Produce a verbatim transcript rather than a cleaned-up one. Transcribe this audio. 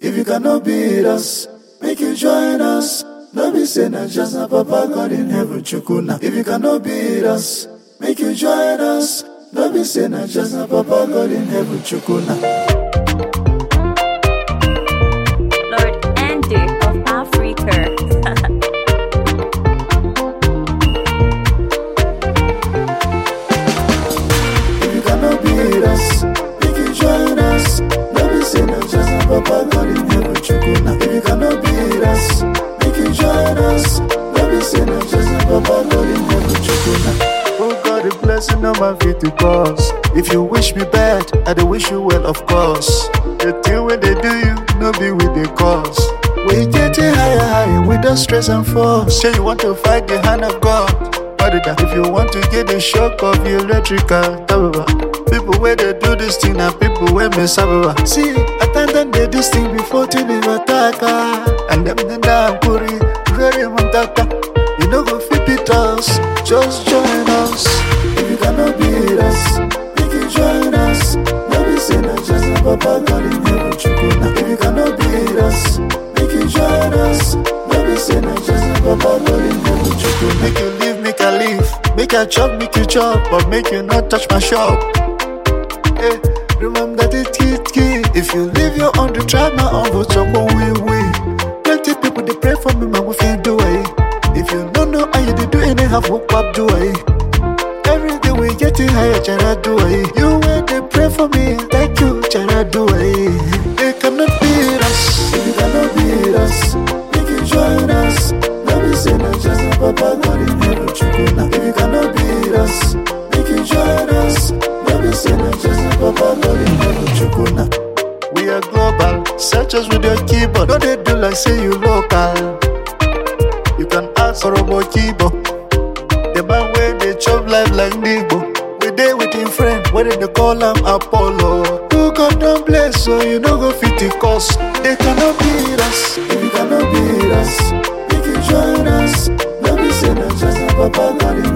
If you cannot beat us, make you join us. No be say na just na Papa God in heaven chukuna. If you cannot beat us, make you join us. No be say na just na Papa God in heaven chukuna. Lord Andy of Africa. If you cannot beat us, make you join us. No be say na just na Papa God in heaven chukuna. If you cannot beat us, make you join us. No be say na just na Papa God in heaven chukuna. Oh God, the blessing on my feet to cause. If you wish me bad, I do wish you well, of course. The thing when they do you, no be with the cause. We getting higher, higher with the stress and force. Say you want to fight the hand of God. What is that? If you want to get the shock of the electrical, tababa. People where they do this thing and people where me sababa. See, attendant they this thing before to the attack. And them then down puri, very mantaka. You know go fit it us, just join us. If you cannot beat us, make you join us. No be say na just na Papa God in heaven chukuna. If you cannot beat us, make you join us. No be say na just na Papa God in heaven chukuna. Make you leave, make I leave. Make I chop, make you chop, but make you not touch my shop. Hey, remember the kid key. If you leave your own to try my own, but chop on we we. Plenty people they pray for me, man, we feel do it. If you don't know how you do any half walk up do I. Every day we getting higher, Chana do I. You when they pray for me, thank you, Chana do I. They cannot beat us. If you cannot beat us, make you join us. No be say na just na Papa God in heaven chukuna. If you cannot beat us, make you join us. No be say na just na Papa God in heaven chukuna. We are global, search us with your keyboard. Don't they do like say you local. You can ask for a Kibo. The man where they chop life like Nigo. We there with him friend, where they call him Apollo. Who God don't bless, so you know go fit the cost. They cannot beat us. If you cannot beat us, make you join us. No be say na just na Papa God in